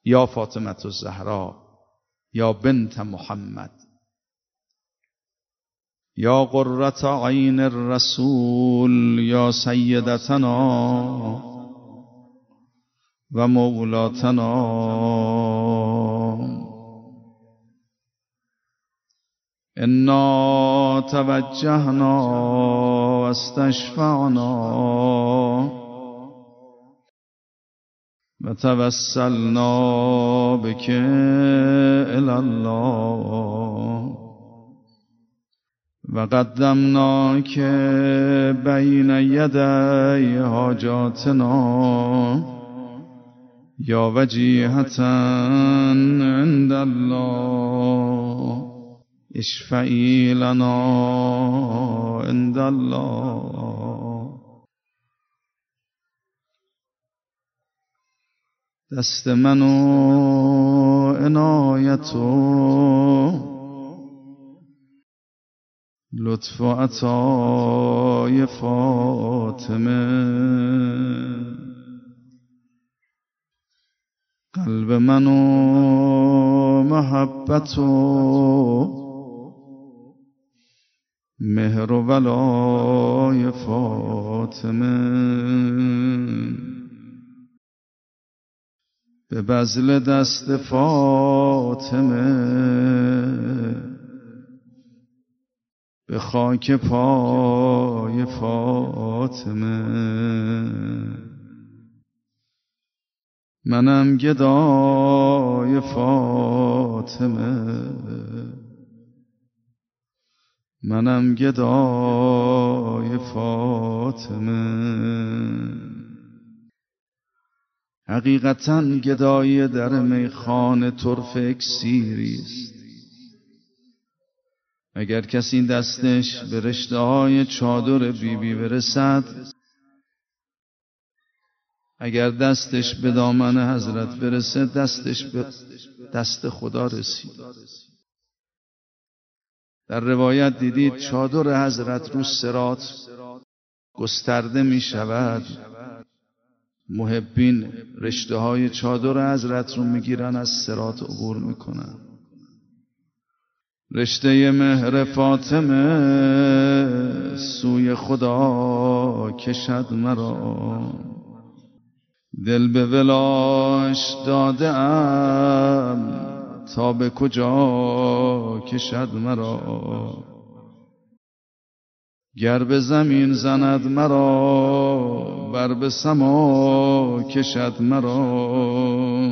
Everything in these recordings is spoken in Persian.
یا فاطمه الزهرا یا بنت محمد یا قرة عین الرسول یا سیدتنا و مولاتنا انا توجهنا و استشفعنا و توسلنا بک الی الله و قدمناک بین یدی حاجاتنا یا وجیهة عند الله اشفعی لنا عند الله. دست من و عنایت و لطف و عطای فاطمه، قلب من و محبت و مهر و ولای فاطمه، به بذل دست فاطمه، به خاک پای فاطمه. منم گدای فاطمه، منم گدای فاطمه. حقیقتاً گدایی در میخانه طرف اکسیری است. اگر کسی دستش به رشته‌های چادر بیبی برسد، اگر دستش به دامن حضرت برسه، دستش به دست خدا رسید. در روایت دیدید چادر حضرت رو صراط گسترده می شود، محبین رشته های چادر حضرت رو میگیرن، از صراط عبور میکنن. رشته مهر فاطمه سوی خدا کشد مرا، دل به ولاش داده ام تا به کجا کشد مرا. گر به زمین زند مرا، بر به سما کشد مرا.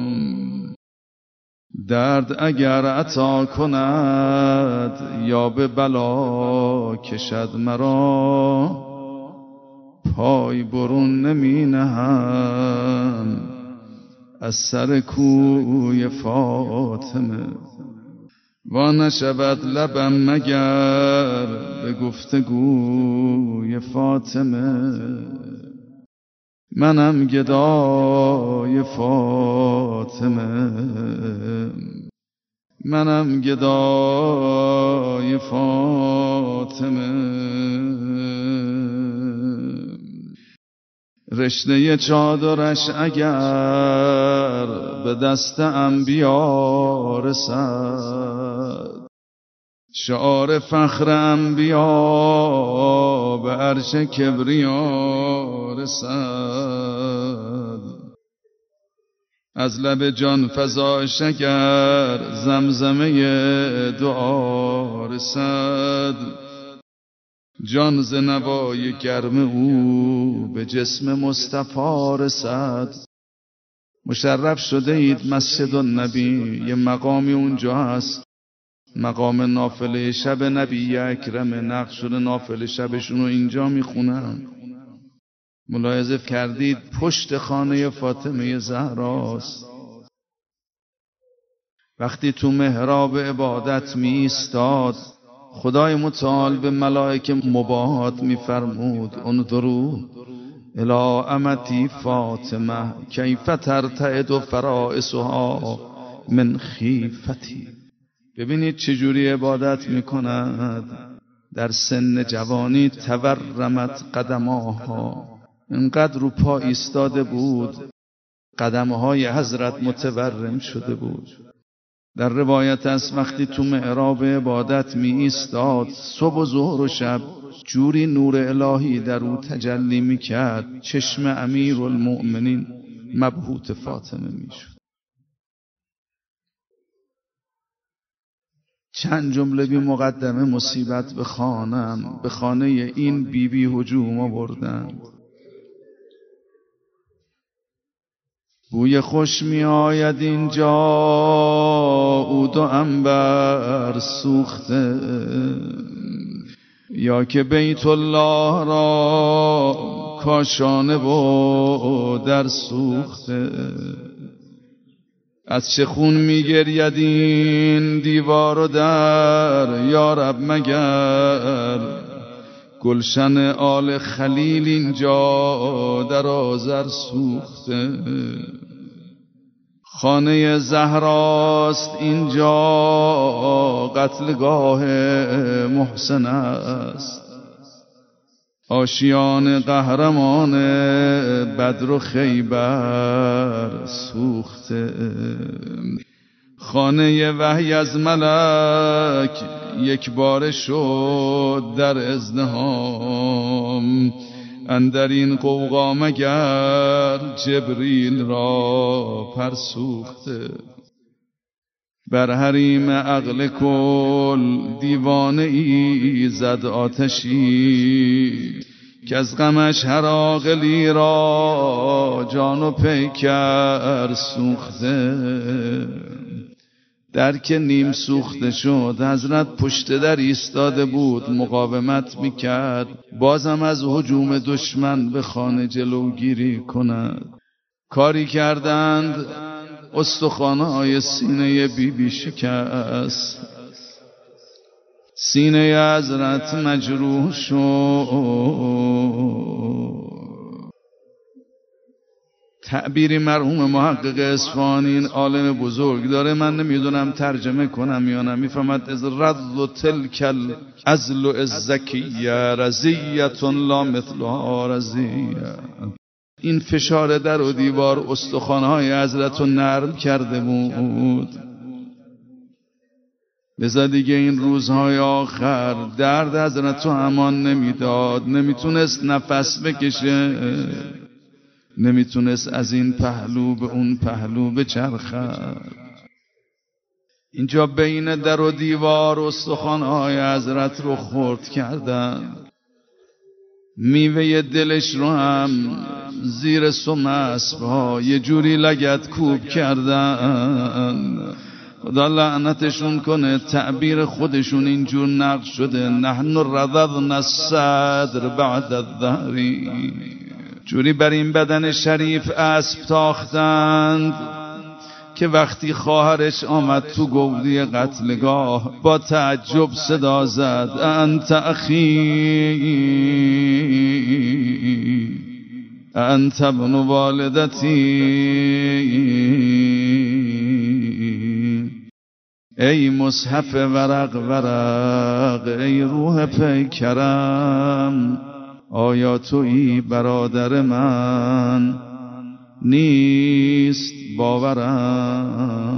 درد اگر عطا کند یا به بلا کشد مرا، پای برون نمی نهم از سر کوی فاطمه. وا نشود لبم مگر به گفتگوی فاطمه. منم گدای فاطمه، منم گدای فاطمه. رشته چادرش اگر به دست انبیا رسد، شعار فخر انبیا به عرش کبریا رسد. از لب جان فزاش اگر زمزمه دعا رسد، جان ز نوای گرم او به جسم مصطفی رسد. مشرف شده اید مسجد النبی، یه مقامی اونجا هست، مقام نافله شب نبی اکرم. نقش شده نافله شبشون رو اینجا میخونن. ملاحظه کردید پشت خانه فاطمه زهراست. وقتی تو محراب عبادت می ایستاد، خدای متعال به ملائکه مباهات میفرمود انظروا الی امتی فاطمه کیف ترتعد فرائسها من خیفتی. ببینید چجوری عبادت میکند. در سن جوانی تورمت قدماها، اینقدر رو پا ایستاده بود قدمهای حضرت متورم شده بود. در روایت است وقتی تو محراب عبادت می ایستاد، صبح و ظهر و شب جوری نور الهی در او تجلی می کرد چشم امیرالمؤمنین مبهوت فاطمه می شد. چند جمله بی مقدمه مصیبت به خانه این بیبی هجوم آوردند. بوی خوش می آید اینجا، عود و عنبر سوخته، یا که بیت الله را کاشانه و در سوخته. از چه خون می گرید این دیوار و در، یا رب مگر گلشن آل خلیل اینجا در آذر سوخته. خانه زهراست اینجا، قتلگاه محسن است، آشیان قهرمان بدر و خیبر سوخته. خانه وحی از ملک یک بار شد در ازدحام، اندر این قوقا مگر جبریل را پر سوخته. بر حریم عقل کل دیوانه ای زد آتشی، که از غمش هر عاقلی را جان و پیکر سوخته. در که نیم سوخته شد حضرت پشت در ایستاده بود، مقاومت میکرد بازم از هجوم دشمن به خانه جلوگیری کند. کاری کردند استخوان‌های سینه بیبی شکست، سینه حضرت مجروح شد. تعبیری مرحوم محقق اصفهانی، این عالم بزرگ داره، من نمیدونم ترجمه کنم یا نه، میفهمد از رد تلک العزل الزکیه رزیت لا مثلها رزیه. این فشار در و دیوار استخوان‌های حضرت رو نرم کرده بود. لذا دیگه این روزهای آخر درد حضرت رو امان نمیداد، نمیتونست نفس بکشه، نمیتونست از این پهلو به اون پهلو بچرخد. اینجا بین در و دیوار استخوان‌های حضرت رو خرد کردن، میوه دلش رو هم زیر سم اسب‌ها یه جوری لگد کوب کردن. خدا لعنتشون کنه، تعبیر خودشون اینجور نقش شده، نحن رضضنا الصدر بعد الظهر. جوری بر این بدن شریف اسب تاختند که وقتی خواهرش آمد تو گودی قتلگاه با تعجب صدا زد انت اخی انت ابن والدتی. ای مصحف ورق ورق، ای روح پیکرم، آیا تویی برادر من؟ نیست باورم.